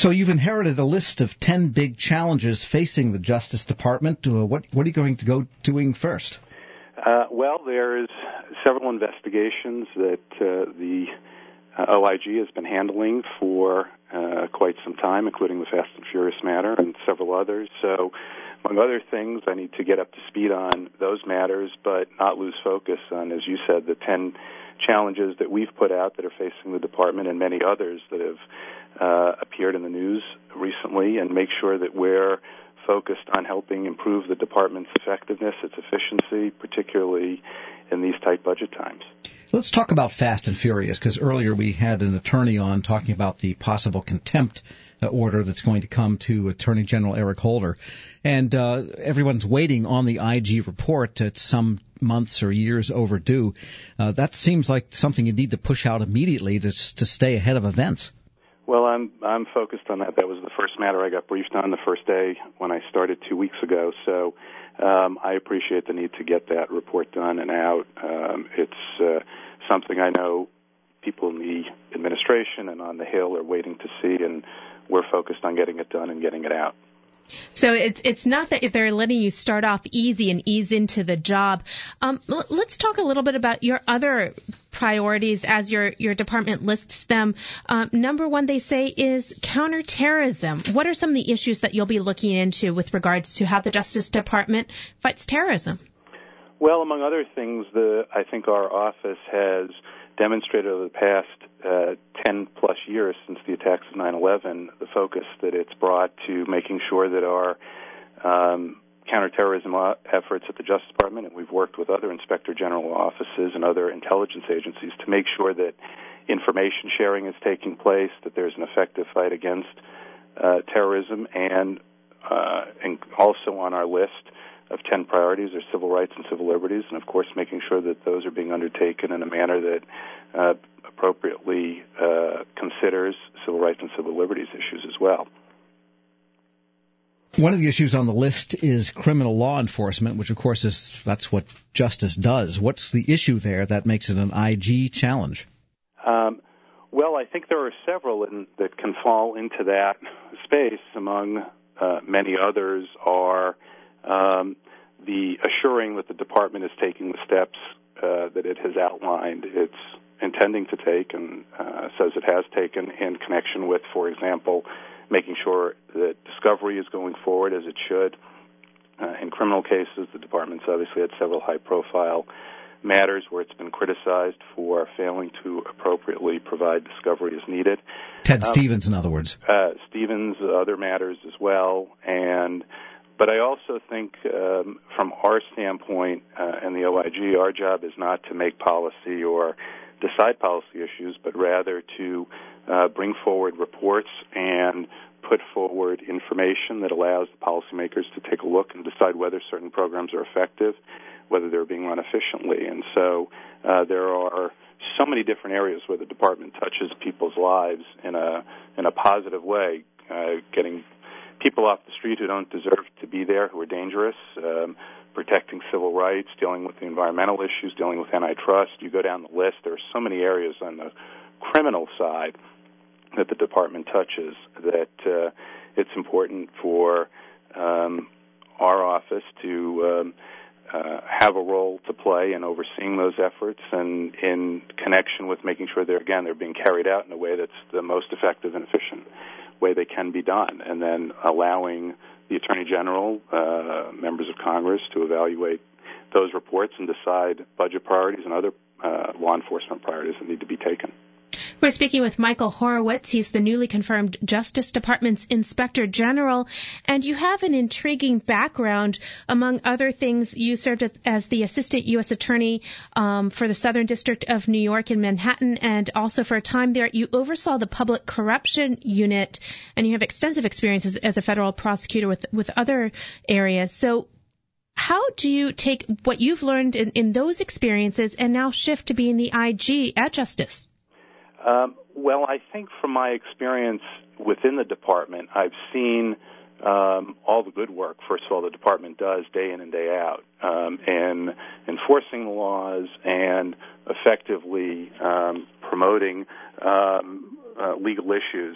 So you've inherited a list of 10 big challenges facing the Justice Department. What are you going to go doing first? Well, there's several investigations that the OIG has been handling for quite some time, including the Fast and Furious matter and several others. So, among other things, I need to get up to speed on those matters, but not lose focus on, as you said, the 10 challenges that we've put out that are facing the department and many others that have appeared in the news recently, and make sure that we're focused on helping improve the department's effectiveness, its efficiency, particularly in these tight budget times. Let's talk about Fast and Furious, because earlier we had an attorney on talking about the possible contempt order that's going to come to Attorney General Eric Holder. And everyone's waiting on the IG report. It's some months or years overdue. That seems like something you need to push out immediately to stay ahead of events. Well, I'm focused on that. That was the first matter I got briefed on the first day when I started 2 weeks ago. So I appreciate the need to get that report done and out. It's something I know people in the administration and on the Hill are waiting to see, and we're focused on getting it done and getting it out. So it's not that if they're letting you start off easy and ease into the job. Let's talk a little bit about your other priorities as your department lists them. Number one, they say, is counterterrorism. What are some of the issues that you'll be looking into with regards to how the Justice Department fights terrorism? Well, among other things, I think our office has demonstrated over the past 10-plus years since the attacks of 9/11, the focus that it's brought to making sure that our counterterrorism efforts at the Justice Department, and we've worked with other Inspector General offices and other intelligence agencies to make sure that information sharing is taking place, that there's an effective fight against terrorism, and also on our list of 10 priorities are civil rights and civil liberties, and of course making sure that those are being undertaken in a manner that appropriately considers civil rights and civil liberties issues as well. One of the issues on the list is criminal law enforcement, which of course that's what Justice does. What's the issue there that makes it an IG challenge? Well, I think there are several that can fall into that space. Among many others are the assuring that the department is taking the steps that it has outlined it's intending to take and says it has taken in connection with, for example, making sure that discovery is going forward as it should. In criminal cases, the department's obviously had several high-profile matters where it's been criticized for failing to appropriately provide discovery as needed. Ted Stevens, in other words. Stevens, other matters as well. But I also think from our standpoint and the OIG, our job is not to make policy or decide policy issues, but rather to bring forward reports and put forward information that allows the policymakers to take a look and decide whether certain programs are effective, whether they're being run efficiently. And so there are so many different areas where the department touches people's lives in a positive way, getting people off the street who don't deserve to be there, who are dangerous, protecting civil rights, dealing with the environmental issues, dealing with antitrust. You go down the list. There are so many areas on the criminal side that the department touches that it's important for our office to have a role to play in overseeing those efforts and in connection with making sure they're being carried out in a way that's the most effective and efficient way they can be done, and then allowing the Attorney General, members of Congress, to evaluate those reports and decide budget priorities and other law enforcement priorities that need to be taken. We're speaking with Michael Horowitz. He's the newly confirmed Justice Department's Inspector General, and you have an intriguing background. Among other things, you served as the Assistant U.S. Attorney for the Southern District of New York in Manhattan, and also for a time there, you oversaw the Public Corruption Unit, and you have extensive experience as a federal prosecutor with other areas. So how do you take what you've learned in those experiences and now shift to being the IG at Justice? Well, I think from my experience within the department, I've seen all the good work, first of all, the department does day in and day out in enforcing the laws and effectively promoting legal issues.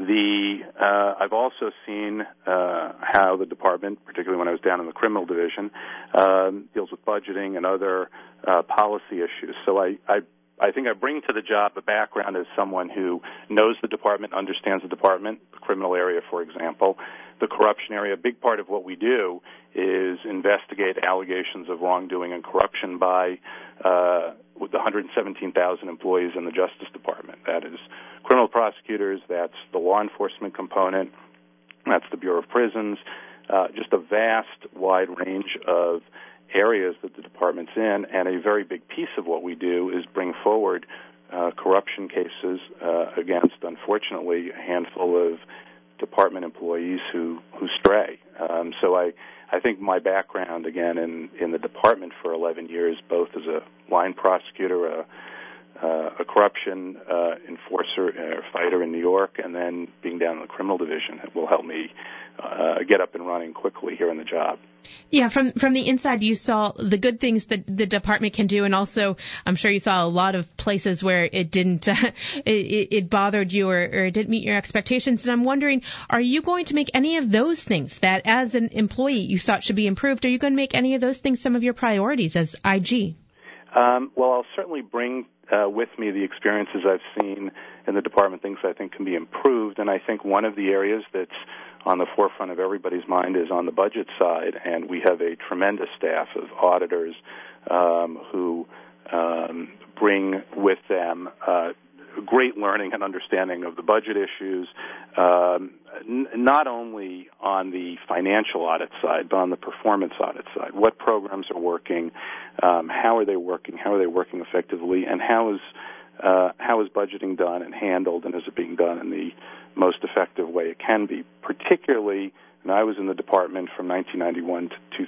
I've also seen how the department, particularly when I was down in the criminal division, deals with budgeting and other policy issues. So I think I bring to the job a background as someone who knows the department, understands the department, the criminal area, for example, the corruption area. A big part of what we do is investigate allegations of wrongdoing and corruption by with the 117,000 employees in the Justice Department. That is criminal prosecutors, that's the law enforcement component, that's the Bureau of Prisons, just a vast, wide range of areas that the department's in, and a very big piece of what we do is bring forward corruption cases against, unfortunately, a handful of department employees who stray. So I think my background, again, in the department for 11 years, both as a line prosecutor, a corruption enforcer, fighter in New York, and then being down in the criminal division, it will help me get up and running quickly here in the job. Yeah, from the inside, you saw the good things that the department can do, and also I'm sure you saw a lot of places where it didn't, it bothered you or it didn't meet your expectations. And I'm wondering, are you going to make any of those things that, as an employee, you thought should be improved? Are you going to make any of those things some of your priorities as IG? Well, I'll certainly bring with me the experiences I've seen in the department, things I think can be improved, and I think one of the areas that's on the forefront of everybody's mind is on the budget side, and we have a tremendous staff of auditors who bring with them great learning and understanding of the budget issues, not only on the financial audit side, but on the performance audit side. What programs are working? How are they working? How are they working effectively? And how is budgeting done and handled, and is it being done in the most effective way it can be? Particularly, and I was in the department from 1991 to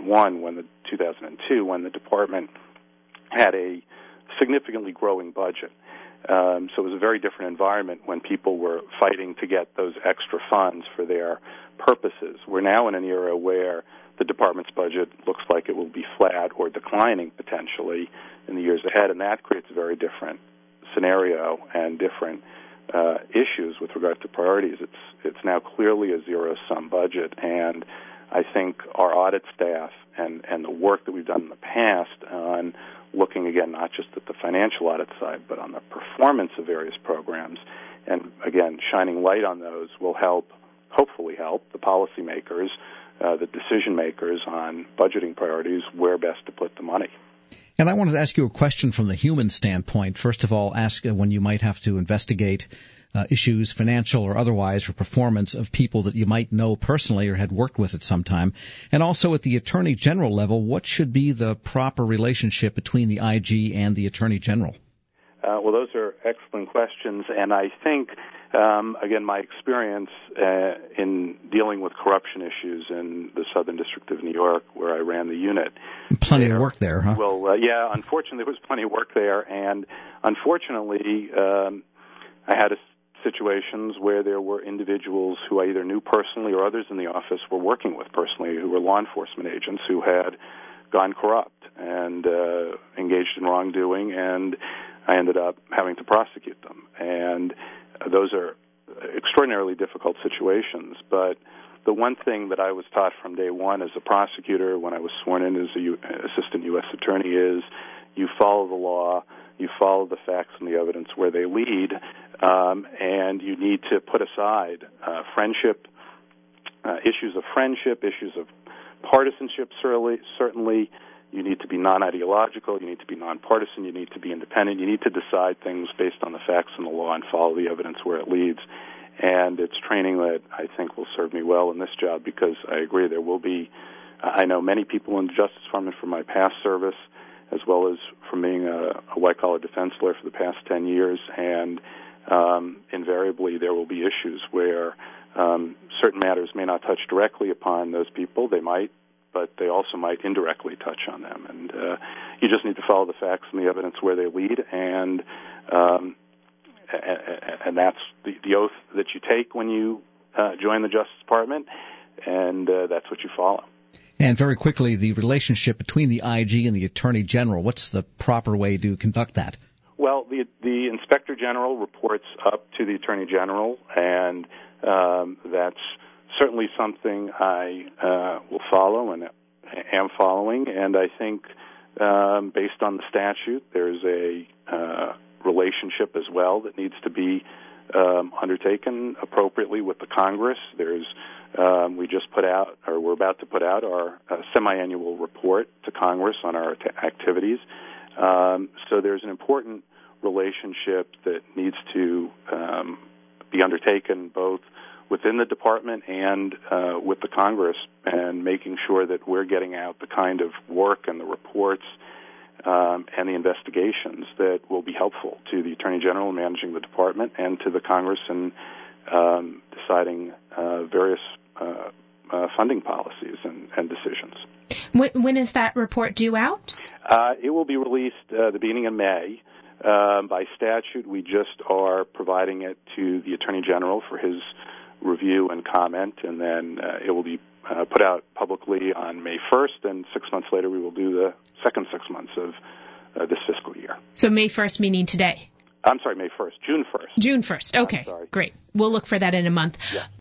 2002, when the department had a significantly growing budget. So it was a very different environment when people were fighting to get those extra funds for their purposes. We're now in an era where the department's budget looks like it will be flat or declining potentially in the years ahead, and that creates a very different scenario and different issues with regard to priorities. It's now clearly a zero-sum budget, and I think our audit staff and the work that we've done in the past on looking, again, not just at the financial audit side, but on the performance of various programs, and, again, shining light on those will hopefully help the policymakers, the decision makers on budgeting priorities, where best to put the money. And I wanted to ask you a question from the human standpoint. First of all, ask when you might have to investigate issues, financial or otherwise, for performance of people that you might know personally or had worked with at some time. And also at the Attorney General level, what should be the proper relationship between the IG and the Attorney General? Well, those are excellent questions, and I think, again, my experience in dealing with corruption issues in the Southern District of New York, where I ran the unit. Plenty of work there, huh? Well, yeah, unfortunately, there was plenty of work there, and unfortunately, I had situations where there were individuals who I either knew personally or others in the office were working with personally, who were law enforcement agents who had gone corrupt and engaged in wrongdoing, and I ended up having to prosecute them. And those are extraordinarily difficult situations. But the one thing that I was taught from day one as a prosecutor when I was sworn in as an assistant U.S. attorney is you follow the law, you follow the facts and the evidence where they lead, and you need to put aside issues of friendship, issues of partisanship, certainly. You need to be non-ideological, you need to be nonpartisan, you need to be independent, you need to decide things based on the facts and the law and follow the evidence where it leads. And it's training that I think will serve me well in this job, because I agree there will be, I know many people in the Justice Department from my past service, as well as from being a white-collar defense lawyer for the past 10 years, and invariably there will be issues where certain matters may not touch directly upon those people. They might, but they also might indirectly touch on them. And you just need to follow the facts and the evidence where they lead, and that's the oath that you take when you join the Justice Department, and that's what you follow. And very quickly, the relationship between the IG and the Attorney General, what's the proper way to conduct that? Well, the Inspector General reports up to the Attorney General, and that's certainly something I will follow and am following. And I think based on the statute, there's a relationship as well that needs to be undertaken appropriately with the Congress. We just put out, or we're about to put out, our semi-annual report to Congress on our activities. So there's an important relationship that needs to be undertaken both within the department and with the Congress, and making sure that we're getting out the kind of work and the reports and the investigations that will be helpful to the Attorney General managing the department and to the Congress in deciding various funding policies and decisions. When is that report due out? It will be released the beginning of May. By statute, we just are providing it to the Attorney General for his review and comment, and then it will be put out publicly on May 1st, and 6 months later we will do the second 6 months of this fiscal year. So May 1st meaning today? I'm sorry, May 1st. June 1st. June 1st. Okay, great. We'll look for that in a month. Yeah.